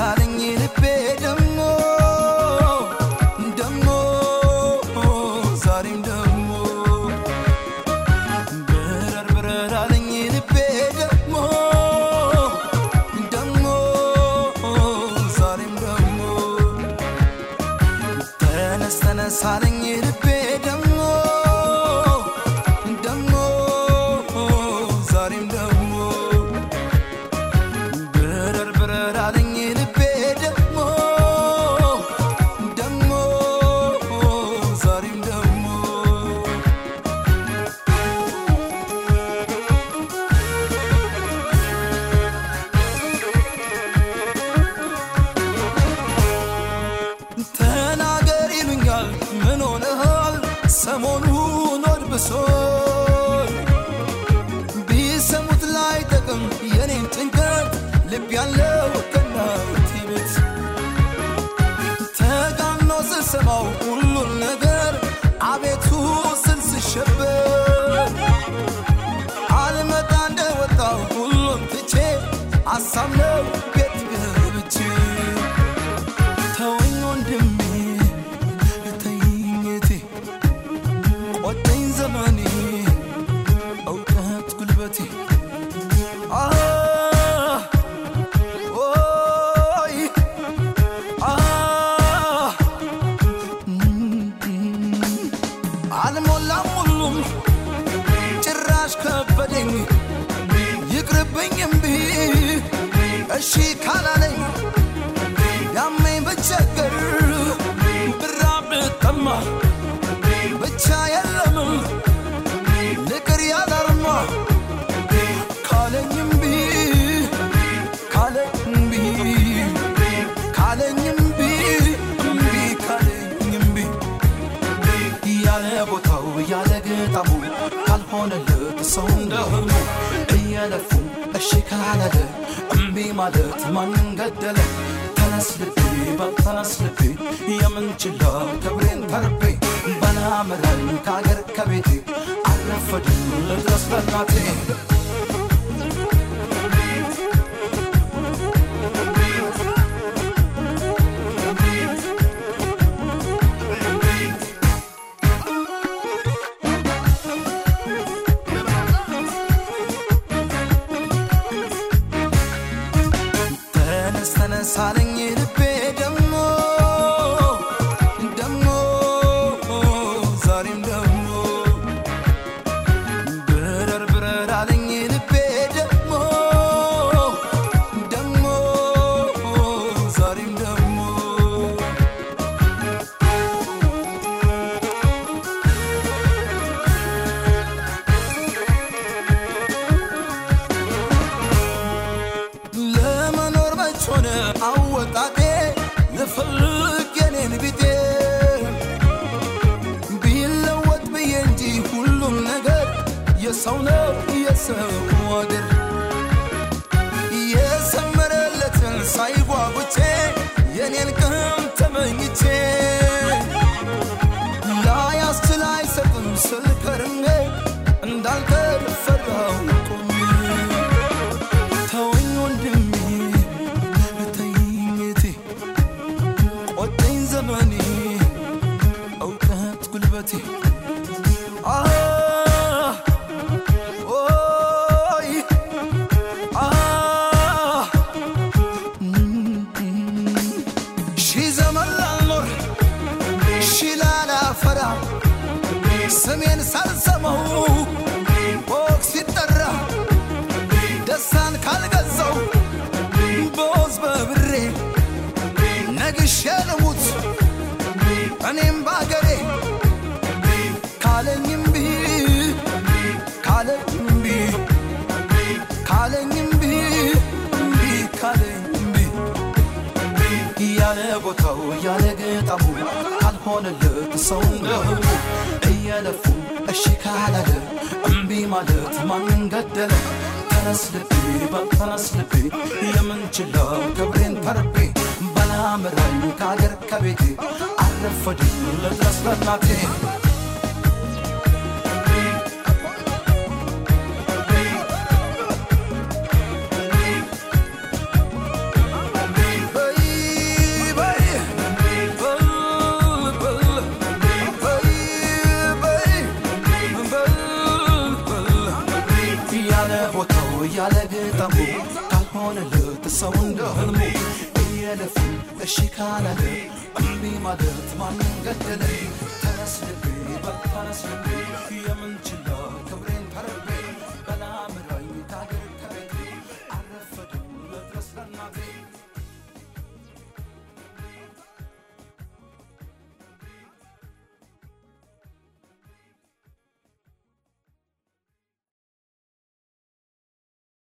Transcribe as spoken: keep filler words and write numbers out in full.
ተነሳለኝ ልቤ ደሞ ደሞ ዛሬም ደሞ ብረር ብረር አለኝ ልቤ ደሞ ደሞ ዛሬም ደሞ ተነስ ተነሳለኝ ልቤ ደሞ ደሞ ዛሬም ደሞ ብረር ብረር አለኝ ልቤ ደሞ ደሞ ዛሬም ደሞ ተናገር ይሉኛል ምን ሆነሃል ሰሞኑን ወድብሶኝ ቢሰሙት ላይ ጥቅም የኔን ጭንቀት ልብ ያለው ከናት ቤት ተጋኖ ስሰማው ሁሉን ነገር አቤቱ ስልስሸበር አልመጣ እንደወጣው ሁሉን ትቼ አሳምነው ቤት ገብቼ ተወኝ ወንድሜ ተይኝቴ ቆጨኝ ዘመኔ እውቀት ጉልበቴ አልሞላም ሁሉም ጭራሽ ከበደኝ ይቅርብኝ እምቢ እሺ ካላለኝ ያመኝ ብቸገር ብራብ ብጠማ ብቻ የለም ልቅር ያላርማ ካለኝ እምቢ ካለኝ እምቢ ካለኝ እምቢ እምቢ ካለኝ እምቢ ያለ ቦታው ያለ ገጣሙ ካልሆነለት ሰው እንደሆነ እየለፉ እሺ ካላለ እምቢ ማለት ማንን ገደለ ተነስ ልቤ በተነስ ልቤ የምንችለው ክብሬን ተርቤ በናምረን ከአገር ከቤቴ አልረፈድም ልድረስ ለእናቴ ተነሳለኝ ልቤ ደሞ ደሞ ዛሬም ደሞ ብረር ብረር አለኝ ልቤ ደሞ ደሞ ዛሬም ደሞ ለመኖር መቾነ አወጣጤ ልፈልግ የኔን ቢጤ ቢለወጥ ብዬ እንጂ ሁሉም ነገር የሰው ነው የሰው ወገር የሰመረለትን ሳይጓጉቼ የኔን ቀን ተመኝቼ ላያስችል አይሰጥም ስል ከርሜ እንዳልቀር ፈራው ቆሜ ተወኝ ወንድሜ ተይኝቴ ቆጨኝ ዘመኔ እውቀት ጉልበቴ ሺ ዘመን ላልኖር ሺ ላላፈራ ስሜን ሳልሰማው ቦክ ሲጠራ ደስታን ካልገዛው በወዝ በብሬ ነግሼ ልሙት እኔም ባገሬ ካለኝ እምቢ ካለኝ እምቢ ካለኝ እምቢ እምቢ ካለኝ እምቢ ያለ ቦታው ያለ ገጣሙ ካልሆነለት ሰው እንደሆነ እየለፉ እሺ ካላለ እምቢ ማለት ማንን ገደለ ተነስ ልቤ በተነስ ልቤ የምንችለው ክብሬን ተርቤ በናምረን ከአገር ከቤቴ አልረፈድም ልድረስ ለእናቴ Hey ሰው እንደ ህልሙ እየለፉ እሺ ካላለ እምቢ ማለት ማንን ገደለ ተነስ ልቤ በተነስ ልቤ የምንችለው